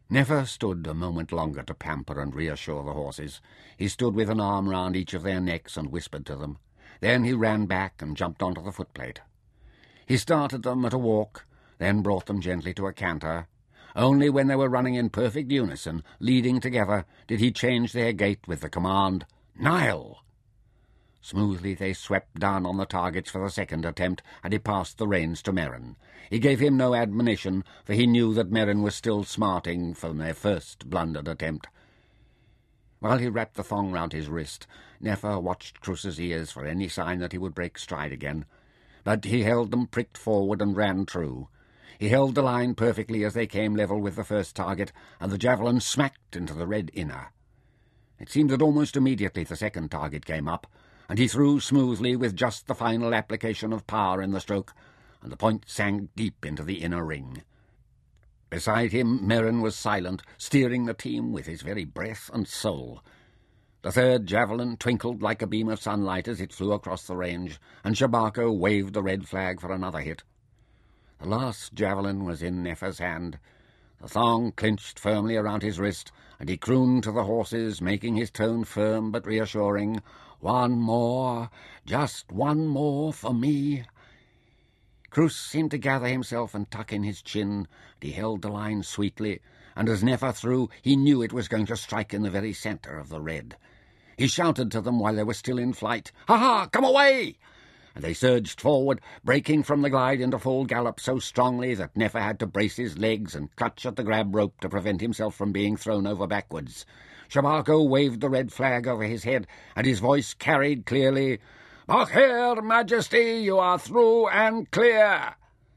Never stood a moment longer to pamper and reassure the horses. He stood with an arm round each of their necks and whispered to them. Then he ran back and jumped onto the footplate. He started them at a walk, then brought them gently to a canter. Only when they were running in perfect unison, leading together, did he change their gait with the command, "Nile!" Smoothly they swept down on the targets for the second attempt, and he passed the reins to Merrin. He gave him no admonition, for he knew that Merrin was still smarting from their first blundered attempt. While he wrapped the thong round his wrist, Neffer watched Cruce's ears for any sign that he would break stride again. But he held them pricked forward and ran true. He held the line perfectly as they came level with the first target, and the javelin smacked into the red inner. It seemed that almost immediately the second target came up, and he threw smoothly with just the final application of power in the stroke, and the point sank deep into the inner ring. Beside him, Merrin was silent, steering the team with his very breath and soul. The third javelin twinkled like a beam of sunlight as it flew across the range, and Shabako waved the red flag for another hit. The last javelin was in Neffer's hand. The thong clinched firmly around his wrist, and he crooned to the horses, making his tone firm but reassuring, "One more, just one more for me." Cruce seemed to gather himself and tuck in his chin, and he held the line sweetly, and as Neffer threw, he knew it was going to strike in the very centre of the red. He shouted to them while they were still in flight, "Ha-ha, come away!" And they surged forward, breaking from the glide into full gallop so strongly that Neffer had to brace his legs and clutch at the grab rope to prevent himself from being thrown over backwards. Shabako waved the red flag over his head, and his voice carried clearly, "Her Majesty, you are through and clear."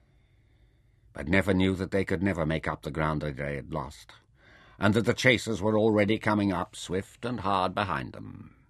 But Neffer knew that they could never make up the ground that they had lost, and that the chasers were already coming up swift and hard behind them.